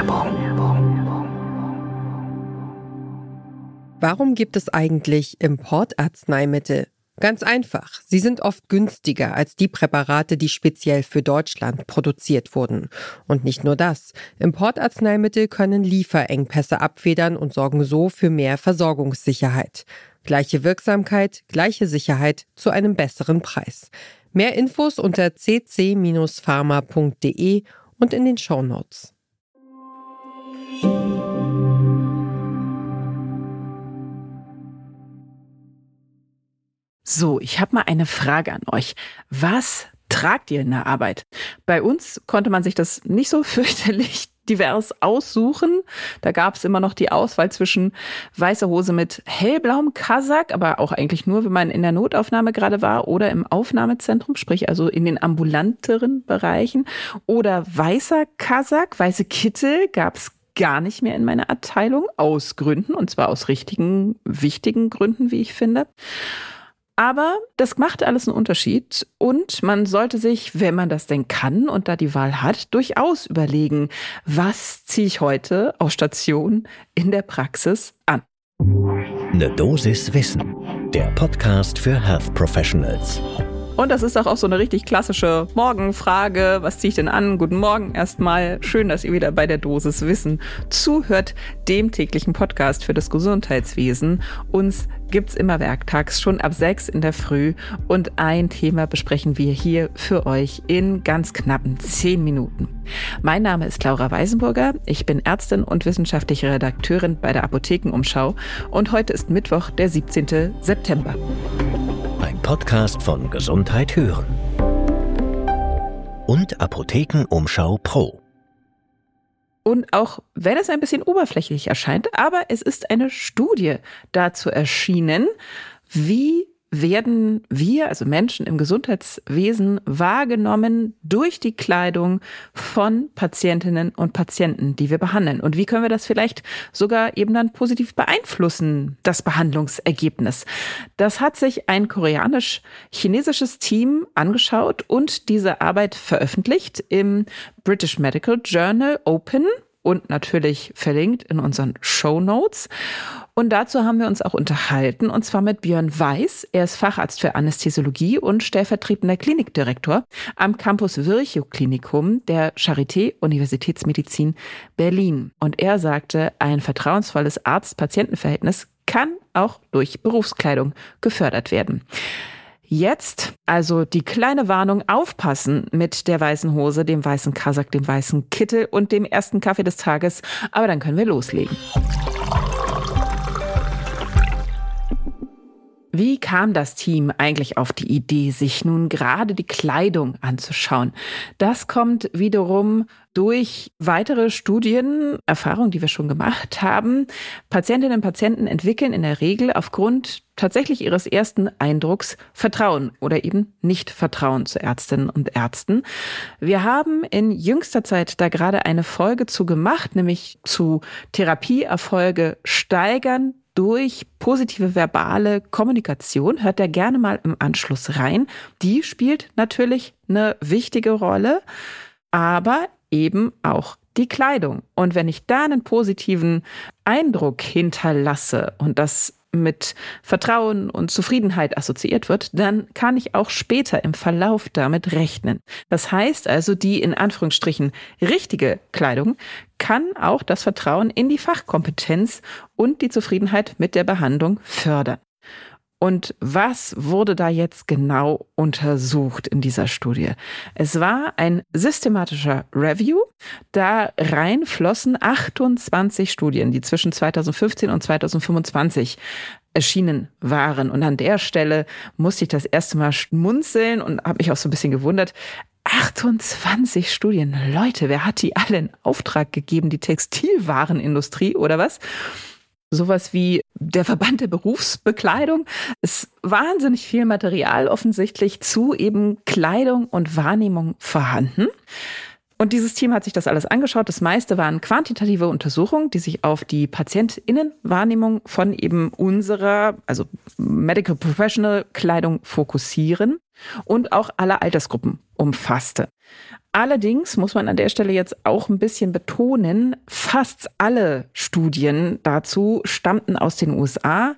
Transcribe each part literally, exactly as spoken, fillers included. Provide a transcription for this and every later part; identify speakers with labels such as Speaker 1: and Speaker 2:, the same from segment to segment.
Speaker 1: Warum gibt es eigentlich Importarzneimittel? Ganz einfach. Sie sind oft günstiger als die Präparate, die speziell für Deutschland produziert wurden. Und nicht nur das. Importarzneimittel können Lieferengpässe abfedern und sorgen so für mehr Versorgungssicherheit. Gleiche Wirksamkeit, gleiche Sicherheit zu einem besseren Preis. Mehr Infos unter c c Bindestrich pharma punkt d e und in den Shownotes.
Speaker 2: So, ich habe mal eine Frage an euch. Was tragt ihr in der Arbeit? Bei uns konnte man sich das nicht so fürchterlich divers aussuchen. Da gab es immer noch die Auswahl zwischen weißer Hose mit hellblauem Kasak, aber auch eigentlich nur, wenn man in der Notaufnahme gerade war oder im Aufnahmezentrum, sprich also in den ambulanteren Bereichen, oder weißer Kasak, weiße Kittel gab es gar nicht mehr in meiner Abteilung, aus Gründen, und zwar aus richtigen, wichtigen Gründen, wie ich finde. Aber das macht alles einen Unterschied und man sollte sich, wenn man das denn kann und da die Wahl hat, durchaus überlegen, was ziehe ich heute auf Station in der Praxis an.
Speaker 3: Eine Dosis Wissen, der Podcast für Health Professionals.
Speaker 2: Und das ist auch, auch so eine richtig klassische Morgenfrage. Was ziehe ich denn an? Guten Morgen erstmal. Schön, dass ihr wieder bei der Dosis Wissen zuhört, dem täglichen Podcast für das Gesundheitswesen. Uns gibt's immer werktags schon ab sechs in der Früh und ein Thema besprechen wir hier für euch in ganz knappen zehn Minuten. Mein Name ist Laura Weisenburger. Ich bin Ärztin und wissenschaftliche Redakteurin bei der Apothekenumschau und heute ist Mittwoch, der siebzehnten September.
Speaker 3: Ein Podcast von Gesundheit hören und Apothekenumschau Pro.
Speaker 2: Und auch wenn es ein bisschen oberflächlich erscheint, aber es ist eine Studie dazu erschienen, wie werden wir, also Menschen im Gesundheitswesen, wahrgenommen durch die Kleidung von Patientinnen und Patienten, die wir behandeln. Und wie können wir das vielleicht sogar eben dann positiv beeinflussen, das Behandlungsergebnis? Das hat sich ein koreanisch-chinesisches Team angeschaut und diese Arbeit veröffentlicht im British Medical Journal Open und natürlich verlinkt in unseren Shownotes. Und dazu haben wir uns auch unterhalten, und zwar mit Björn Weiß. Er ist Facharzt für Anästhesiologie und stellvertretender Klinikdirektor am Campus Virchow Klinikum der Charité Universitätsmedizin Berlin. Und er sagte, ein vertrauensvolles Arzt-Patienten-Verhältnis kann auch durch Berufskleidung gefördert werden. Jetzt also die kleine Warnung: aufpassen mit der weißen Hose, dem weißen Kasak, dem weißen Kittel und dem ersten Kaffee des Tages. Aber dann können wir loslegen. Wie kam das Team eigentlich auf die Idee, sich nun gerade die Kleidung anzuschauen? Das kommt wiederum durch weitere Studien, Erfahrungen, die wir schon gemacht haben. Patientinnen und Patienten entwickeln in der Regel aufgrund tatsächlich ihres ersten Eindrucks Vertrauen oder eben nicht Vertrauen zu Ärztinnen und Ärzten. Wir haben in jüngster Zeit da gerade eine Folge zu gemacht, nämlich zu Therapieerfolge steigern durch positive verbale Kommunikation. Hört da gerne mal im Anschluss rein. Die spielt natürlich eine wichtige Rolle, aber eben auch die Kleidung. Und wenn ich da einen positiven Eindruck hinterlasse und das mit Vertrauen und Zufriedenheit assoziiert wird, dann kann ich auch später im Verlauf damit rechnen. Das heißt also, die in Anführungsstrichen richtige Kleidung kann auch das Vertrauen in die Fachkompetenz und die Zufriedenheit mit der Behandlung fördern. Und was wurde da jetzt genau untersucht in dieser Studie? Es war ein systematischer Review. Da rein flossen achtundzwanzig Studien, die zwischen zweitausendfünfzehn und zweitausendfünfundzwanzig erschienen waren. Und an der Stelle musste ich das erste Mal schmunzeln und habe mich auch so ein bisschen gewundert. achtundzwanzig Studien. Leute, wer hat die alle in Auftrag gegeben? Die Textilwarenindustrie oder was? Sowas wie der Verband der Berufsbekleidung. Es ist wahnsinnig viel Material offensichtlich zu eben Kleidung und Wahrnehmung vorhanden. Und dieses Team hat sich das alles angeschaut. Das meiste waren quantitative Untersuchungen, die sich auf die PatientInnenwahrnehmung von eben unserer, also Medical Professional Kleidung fokussieren und auch alle Altersgruppen umfasste. Allerdings muss man an der Stelle jetzt auch ein bisschen betonen, fast alle Studien dazu stammten aus den U S A.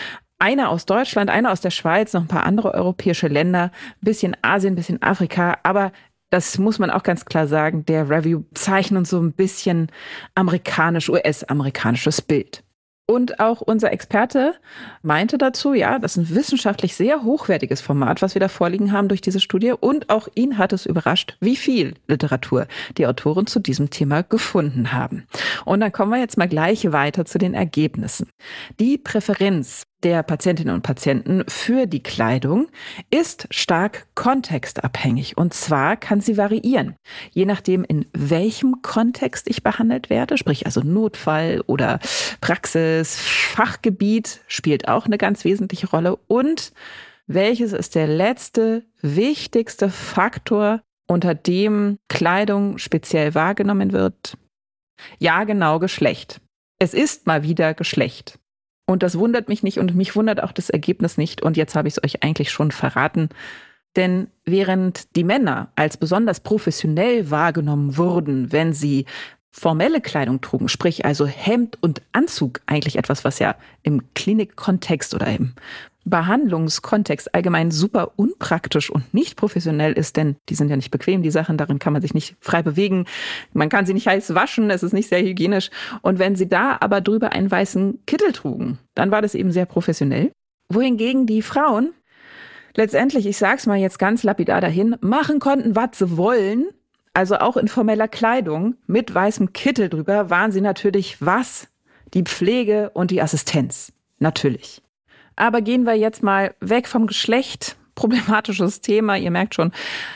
Speaker 2: Eine aus Deutschland, eine aus der Schweiz, noch ein paar andere europäische Länder, ein bisschen Asien, ein bisschen Afrika. Aber das muss man auch ganz klar sagen, der Review zeichnet uns so ein bisschen amerikanisch, U S-amerikanisches Bild. Und auch unser Experte meinte dazu, ja, das ist ein wissenschaftlich sehr hochwertiges Format, was wir da vorliegen haben durch diese Studie. Und auch ihn hat es überrascht, wie viel Literatur die Autoren zu diesem Thema gefunden haben. Und dann kommen wir jetzt mal gleich weiter zu den Ergebnissen. Die Präferenz der Patientinnen und Patienten für die Kleidung ist stark kontextabhängig. Und zwar kann sie variieren, je nachdem, in welchem Kontext ich behandelt werde, sprich also Notfall oder Praxis, Fachgebiet spielt auch eine ganz wesentliche Rolle. Und welches ist der letzte, wichtigste Faktor, unter dem Kleidung speziell wahrgenommen wird? Ja, genau, Geschlecht. Es ist mal wieder Geschlecht. Und das wundert mich nicht und mich wundert auch das Ergebnis nicht. Und jetzt habe ich es euch eigentlich schon verraten. Denn während die Männer als besonders professionell wahrgenommen wurden, wenn sie formelle Kleidung trugen, sprich also Hemd und Anzug, eigentlich etwas, was ja im Klinikkontext oder im Behandlungskontext allgemein super unpraktisch und nicht professionell ist, denn die sind ja nicht bequem, die Sachen, darin kann man sich nicht frei bewegen, man kann sie nicht heiß waschen, es ist nicht sehr hygienisch. Und wenn sie da aber drüber einen weißen Kittel trugen, dann war das eben sehr professionell. Wohingegen die Frauen letztendlich, ich sag's mal jetzt ganz lapidar dahin, machen konnten, was sie wollen, also auch in formeller Kleidung mit weißem Kittel drüber, waren sie natürlich was? Die Pflege und die Assistenz. Natürlich. Aber gehen wir jetzt mal weg vom Geschlecht, problematisches Thema, ihr merkt schon,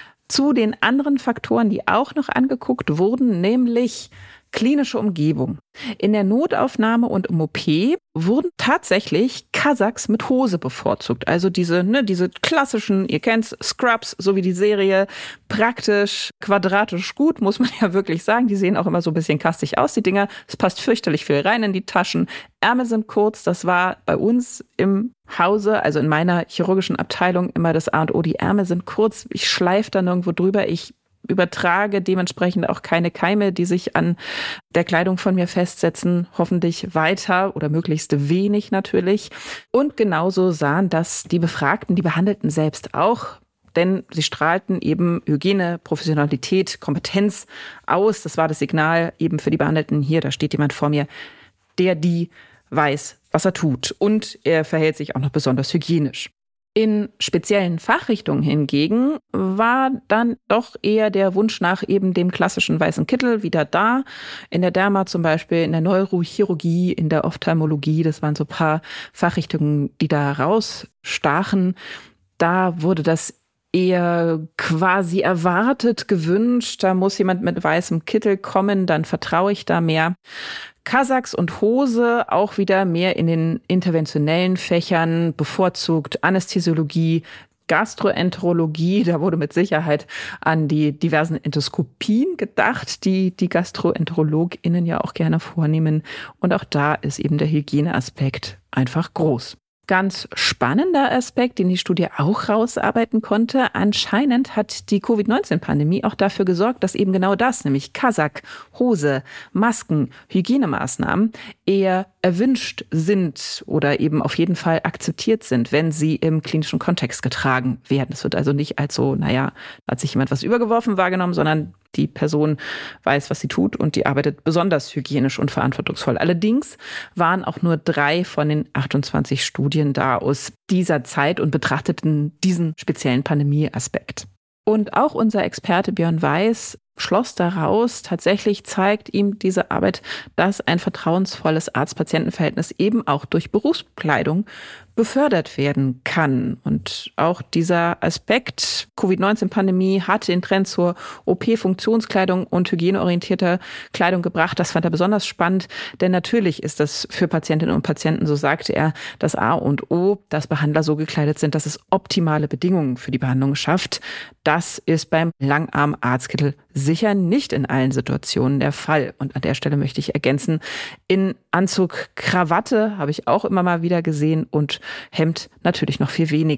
Speaker 2: zu den anderen Faktoren, die auch noch angeguckt wurden, nämlich klinische Umgebung. In der Notaufnahme und im O P wurden tatsächlich Kasachs mit Hose bevorzugt. Also diese, ne, diese klassischen, ihr kennt's, Scrubs, so wie die Serie, praktisch, quadratisch gut, muss man ja wirklich sagen. Die sehen auch immer so ein bisschen kastig aus, die Dinger. Es passt fürchterlich viel rein in die Taschen. Ärmel sind kurz, das war bei uns im Hause, also in meiner chirurgischen Abteilung, immer das A und O. Die Ärmel sind kurz, ich schleife da nirgendwo drüber, ich übertrage dementsprechend auch keine Keime, die sich an der Kleidung von mir festsetzen, hoffentlich weiter oder möglichst wenig natürlich. Und genauso sahen das die Befragten, die Behandelten selbst auch, denn sie strahlten eben Hygiene, Professionalität, Kompetenz aus. Das war das Signal eben für die Behandelten. Hier, da steht jemand vor mir, der die weiß, was er tut. Und er verhält sich auch noch besonders hygienisch. In speziellen Fachrichtungen hingegen war dann doch eher der Wunsch nach eben dem klassischen weißen Kittel wieder da. In der Derma zum Beispiel, in der Neurochirurgie, in der Ophthalmologie, das waren so ein paar Fachrichtungen, die da rausstachen. Da wurde das eher quasi erwartet, gewünscht. Da muss jemand mit weißem Kittel kommen, dann vertraue ich da mehr. Kasachs und Hose auch wieder mehr in den interventionellen Fächern, bevorzugt Anästhesiologie, Gastroenterologie. Da wurde mit Sicherheit an die diversen Endoskopien gedacht, die die GastroenterologInnen ja auch gerne vornehmen. Und auch da ist eben der Hygieneaspekt einfach groß. Ganz spannender Aspekt, den die Studie auch rausarbeiten konnte. Anscheinend hat die Covid neunzehn Pandemie auch dafür gesorgt, dass eben genau das, nämlich Kasach, Hose, Masken, Hygienemaßnahmen eher erwünscht sind oder eben auf jeden Fall akzeptiert sind, wenn sie im klinischen Kontext getragen werden. Es wird also nicht als so, naja, hat sich jemand was übergeworfen wahrgenommen, sondern die Person weiß, was sie tut und die arbeitet besonders hygienisch und verantwortungsvoll. Allerdings waren auch nur drei von den achtundzwanzig Studien da aus dieser Zeit und betrachteten diesen speziellen Pandemie-Aspekt. Und auch unser Experte Björn Weiß schloss daraus, tatsächlich zeigt ihm diese Arbeit, dass ein vertrauensvolles Arzt-Patienten-Verhältnis eben auch durch Berufskleidung befördert werden kann. Und auch dieser Aspekt Covid neunzehn Pandemie hat den Trend zur O P-Funktionskleidung und hygieneorientierter Kleidung gebracht. Das fand er besonders spannend, denn natürlich ist das für Patientinnen und Patienten, so sagte er, das A und O, dass Behandler so gekleidet sind, dass es optimale Bedingungen für die Behandlung schafft. Das ist beim Langarm-Arztkittel sicher nicht in allen Situationen der Fall. Und an der Stelle möchte ich ergänzen, in Anzug, Krawatte habe ich auch immer mal wieder gesehen und Hemd natürlich noch viel weniger.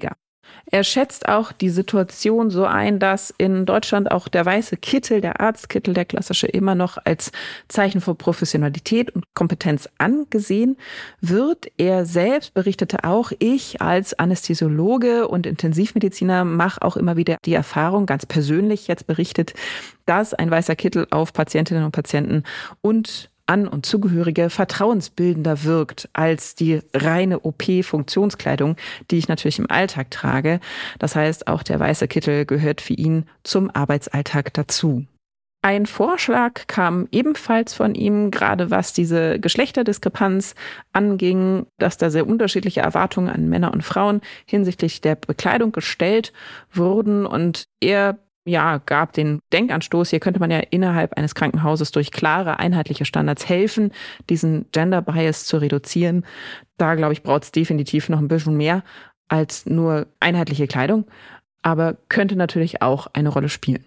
Speaker 2: Er schätzt auch die Situation so ein, dass in Deutschland auch der weiße Kittel, der Arztkittel, der klassische, immer noch als Zeichen von Professionalität und Kompetenz angesehen wird. Er selbst berichtete auch, ich als Anästhesiologe und Intensivmediziner mache auch immer wieder die Erfahrung, ganz persönlich jetzt berichtet, dass ein weißer Kittel auf Patientinnen und Patienten und An- und Zugehörige vertrauensbildender wirkt als die reine O P-Funktionskleidung, die ich natürlich im Alltag trage. Das heißt, auch der weiße Kittel gehört für ihn zum Arbeitsalltag dazu. Ein Vorschlag kam ebenfalls von ihm, gerade was diese Geschlechterdiskrepanz anging, dass da sehr unterschiedliche Erwartungen an Männer und Frauen hinsichtlich der Bekleidung gestellt wurden. Und er ja, gab den Denkanstoß, hier könnte man ja innerhalb eines Krankenhauses durch klare, einheitliche Standards helfen, diesen Gender Bias zu reduzieren. Da, glaube ich, braucht es definitiv noch ein bisschen mehr als nur einheitliche Kleidung, aber könnte natürlich auch eine Rolle spielen.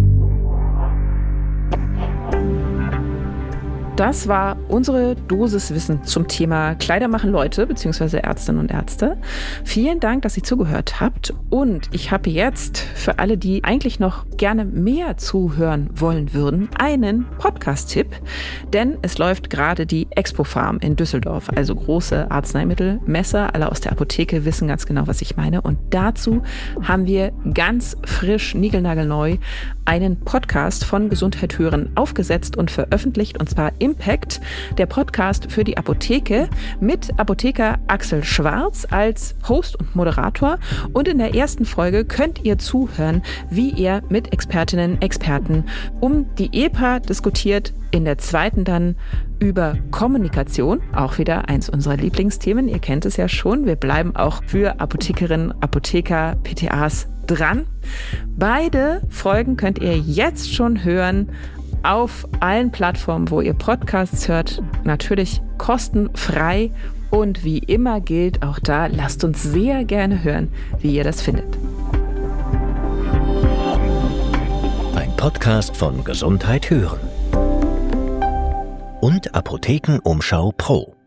Speaker 2: Das war unsere Dosiswissen zum Thema Kleider machen Leute bzw. Ärztinnen und Ärzte. Vielen Dank, dass ihr zugehört habt. Und ich habe jetzt für alle, die eigentlich noch gerne mehr zuhören wollen würden, einen Podcast-Tipp. Denn es läuft gerade die Expo Farm in Düsseldorf, also große Arzneimittelmesse. Alle aus der Apotheke wissen ganz genau, was ich meine. Und dazu haben wir ganz frisch, niegelnagelneu einen Podcast von Gesundheit hören aufgesetzt und veröffentlicht, und zwar Impact, der Podcast für die Apotheke mit Apotheker Axel Schwarz als Host und Moderator. Und in der ersten Folge könnt ihr zuhören, wie er mit Expertinnen und Experten um die E P A diskutiert. In der zweiten dann über Kommunikation, auch wieder eins unserer Lieblingsthemen. Ihr kennt es ja schon, wir bleiben auch für Apothekerinnen, Apotheker, P T As dran. Beide Folgen könnt ihr jetzt schon hören auf allen Plattformen, wo ihr Podcasts hört. Natürlich kostenfrei. Und wie immer gilt auch da, lasst uns sehr gerne hören, wie ihr das findet.
Speaker 3: Ein Podcast von Gesundheit hören und Apothekenumschau Pro.